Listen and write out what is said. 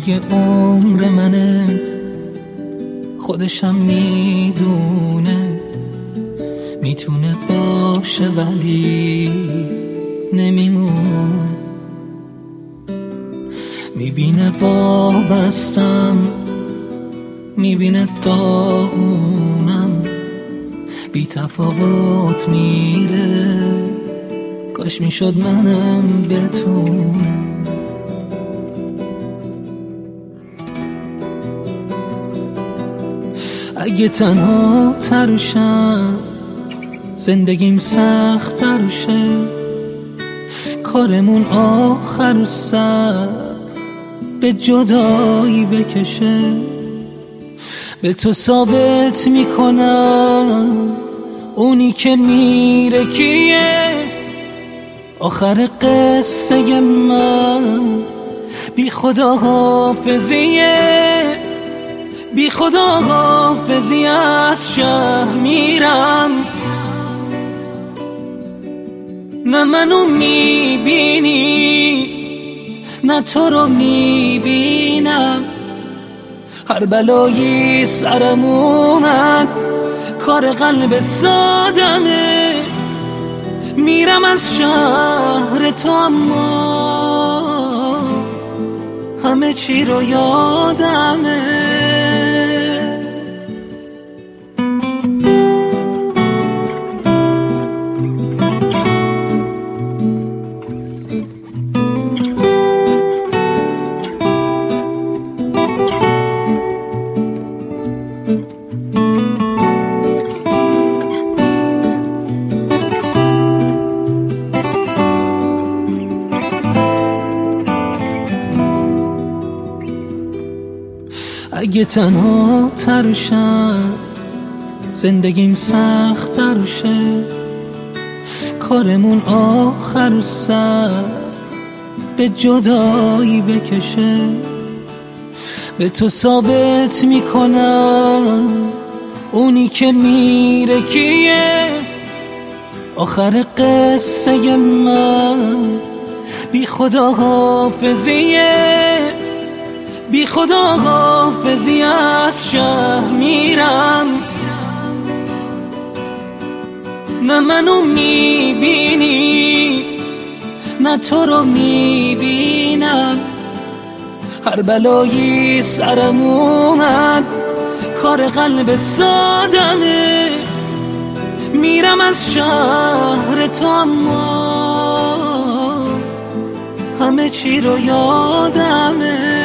دیگه عمر منه، خودشم میدونه میتونه باشه ولی نمیمونه. میبینه وابستم، میبینه داغونم، بی تفاوت میره، کاش میشد منم بتونم. اگه تنها ترشم زندگیم سخت ترشه، کارمون آخر سر به جدایی بکشه. به تو ثابت میکنم اونی که میره کیه، آخر قصه من بی خدا حافظیه. بی خدا حافظی از شهر میرم، نه منو میبینی نه تو رو میبینم. هر بلایی سرم اومد کار قلب سادمه، میرم از شهر تو اما همه چی رو یادمه. اگه تنها ترشم زندگیم سخت ترشه، کارمون آخر سر به جدایی بکشه. به تو ثابت میکنم اونی که میره کیه، آخر قصه من بی خدا حافظیه. بی خدا حافظی از شهر میرم، نه منو میبینی نه تو رو میبینم. هر بلایی سرم اومد کار قلب سادمه، میرم از شهر تو اما همه چی رو یادمه.